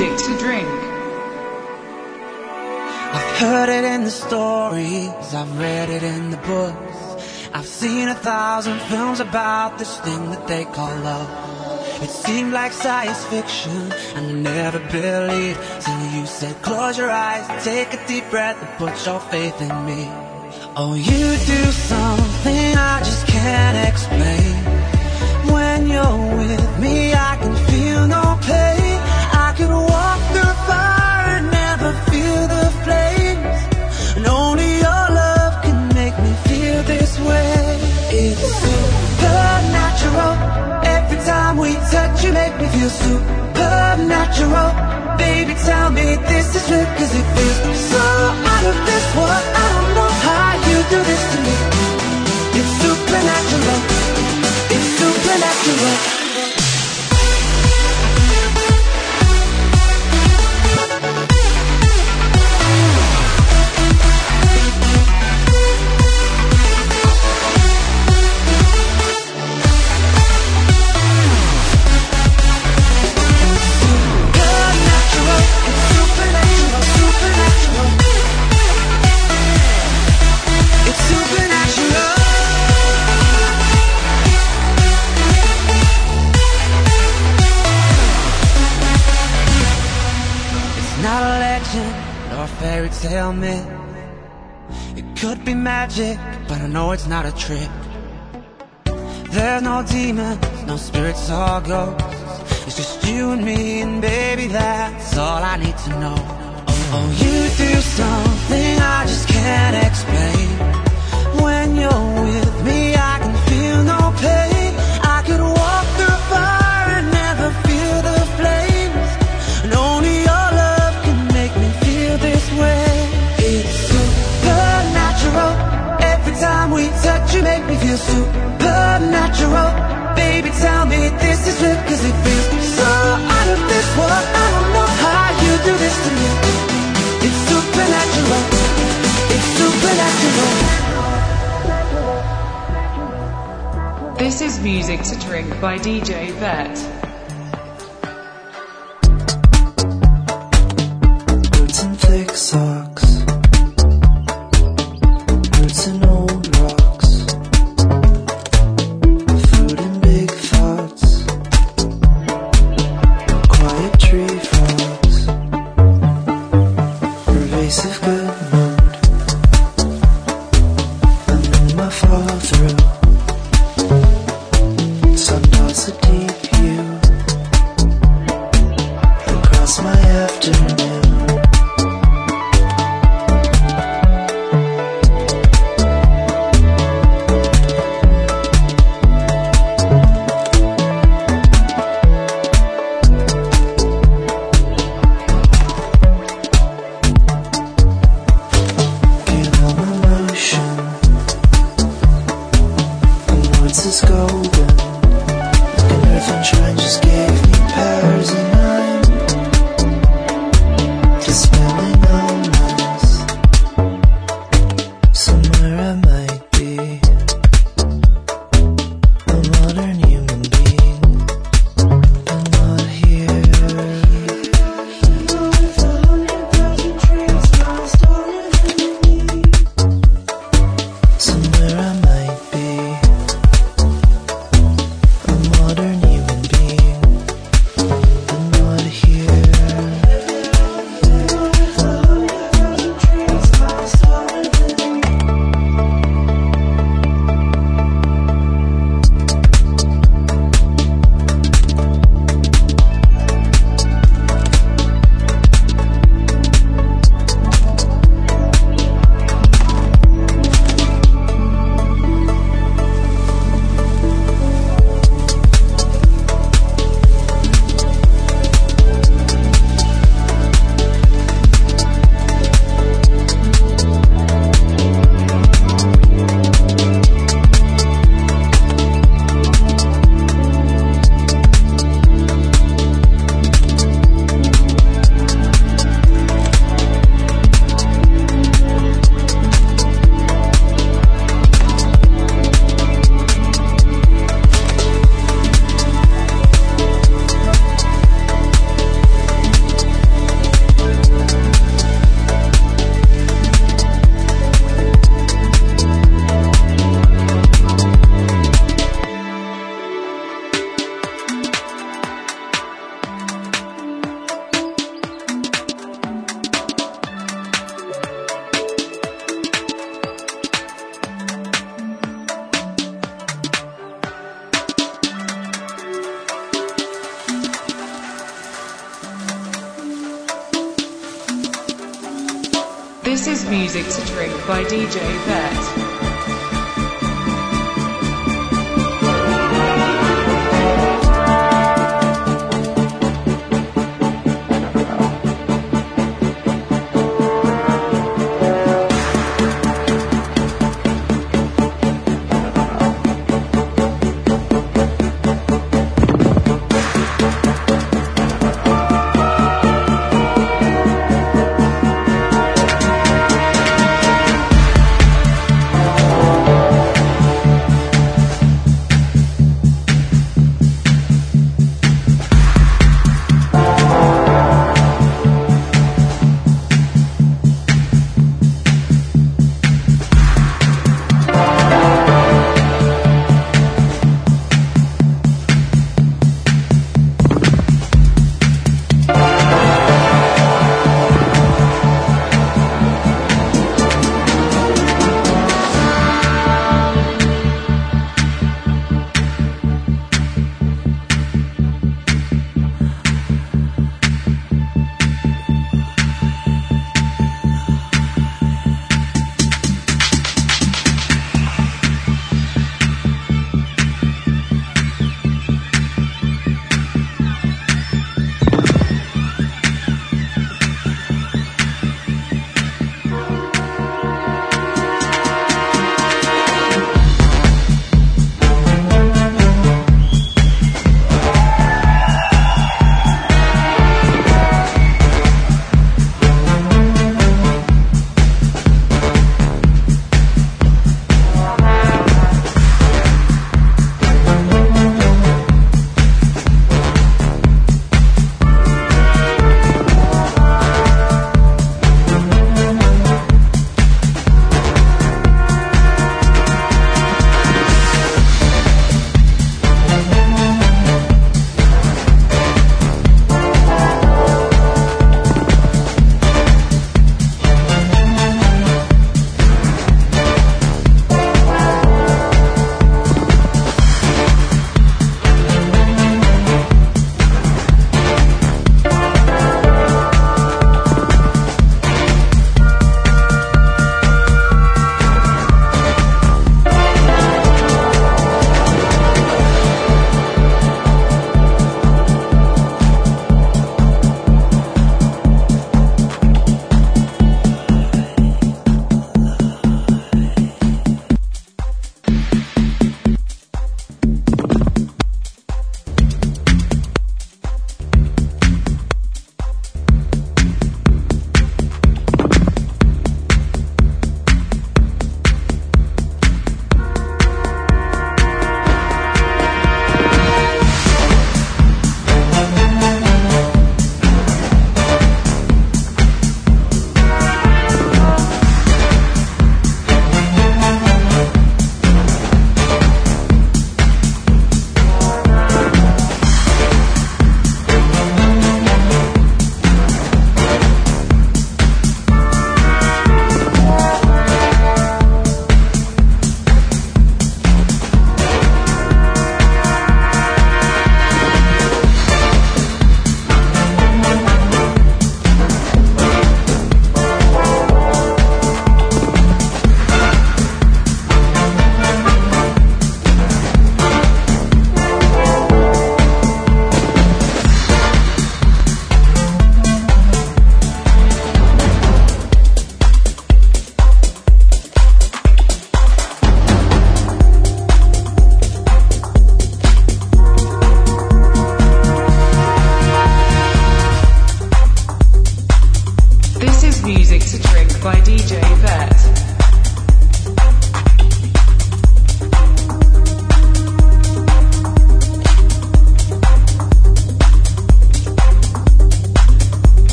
music to drink. I've heard it in the stories, I've read it in the books, I've seen 1,000 films about this thing that they call love. It seemed like science fiction, and I never believed till you said close your eyes, take a deep breath and put your faith in me. Oh, you do something I just can't explain. When you're with me I can feel no pain. I can walk through fire and never feel the flames, and only your love can make me feel this way. It's supernatural. Every time we touch you make me feel supernatural. Baby, tell me this is real, 'cause it feels so out of this world. I don't know how you do this to me. It's supernatural. It's supernatural. Fairy tale myth. It could be magic, but I know it's not a trick. There's no demons, no spirits or ghosts. It's just you and me, and baby, that's all I need to know. Oh, you do something I just can't explain. When you're with me I can feel no pain. I could walk through fire and never feel the flames, and only your love can make me feel this way. It's supernatural. Every time we touch you make me feel supernatural. Baby, tell me this is real, 'cause it feels so out of this world. I don't know how you do this to me. It's supernatural. It's supernatural. This is Music to Drink by DJ Vet. Boots and thick socks, roots and old rocks, food and big thoughts, quiet tree frogs, pervasive good mood, and then my fall through. Sun does a deep view across my afternoon. Can't help emotion, and words is golden. Like an earth and shrine just gave me powers, and I'm This is Music to Drink by DJ Vet.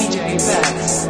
DJ Vet.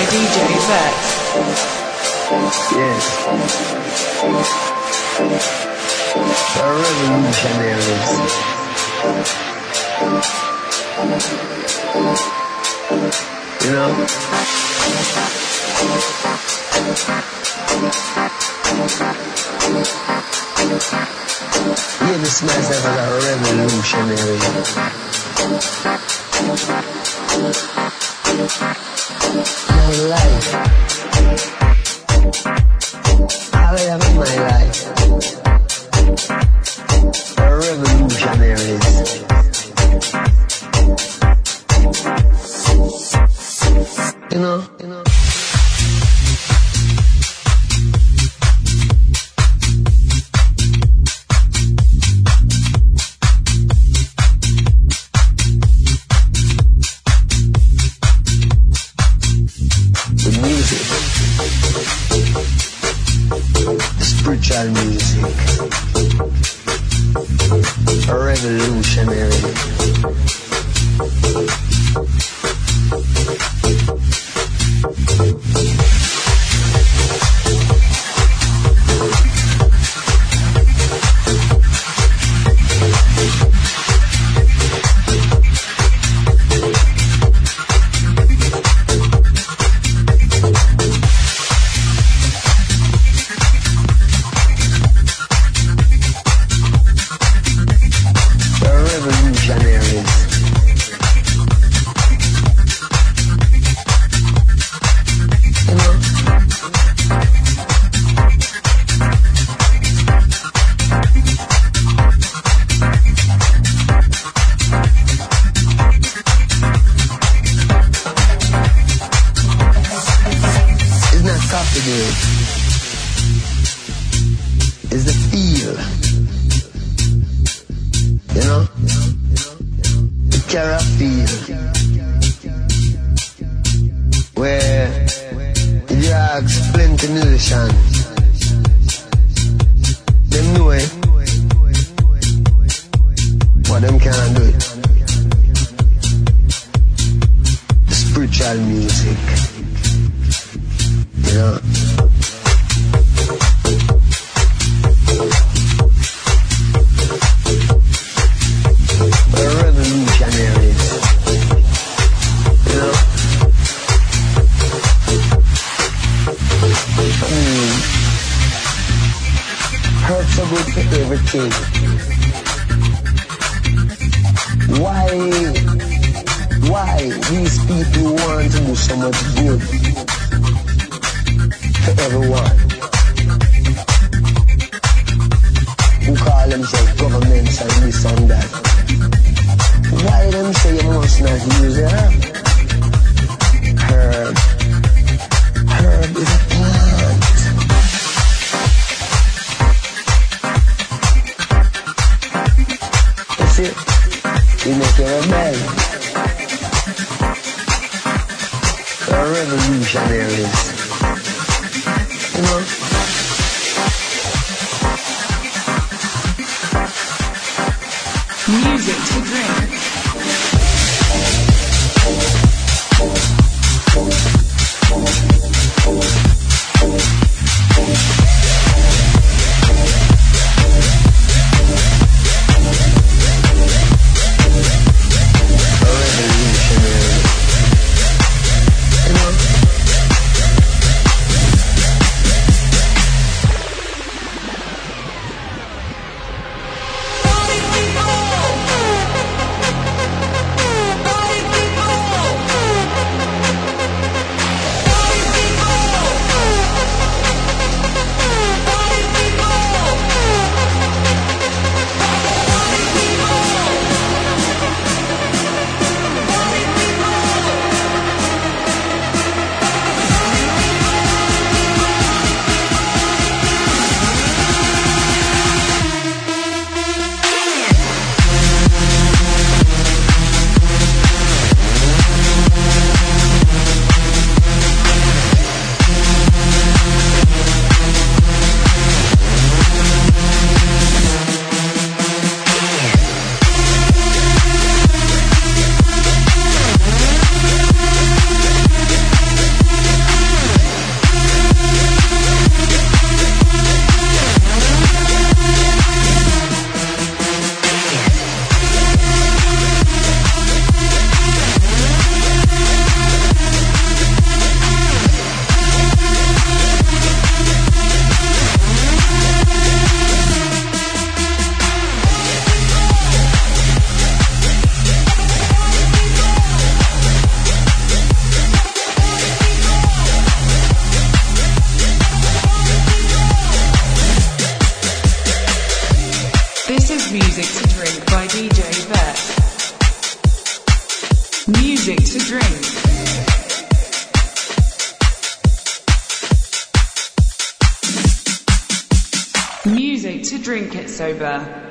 DJ Vet. Yes. The revolutionaries. You know? Yeah, this myself as a revolutionary. My life. How I have in my life. The revolutionaries. You know. Spiritual music, a revolutionary. Is the feel, you know, the cara feel, where if you ask plenty musicians, them know it, but them can't do it. The spiritual music, you know. Good for everything. Why these people want to do so much good for everyone who call themselves governments and this and that? Why them say you must not use herb? Herb is a plant. We make a rebel. We're revolutionaries. You know? Music to drink. is music to drink by DJ Vet. Music to drink. Music to drink it sober.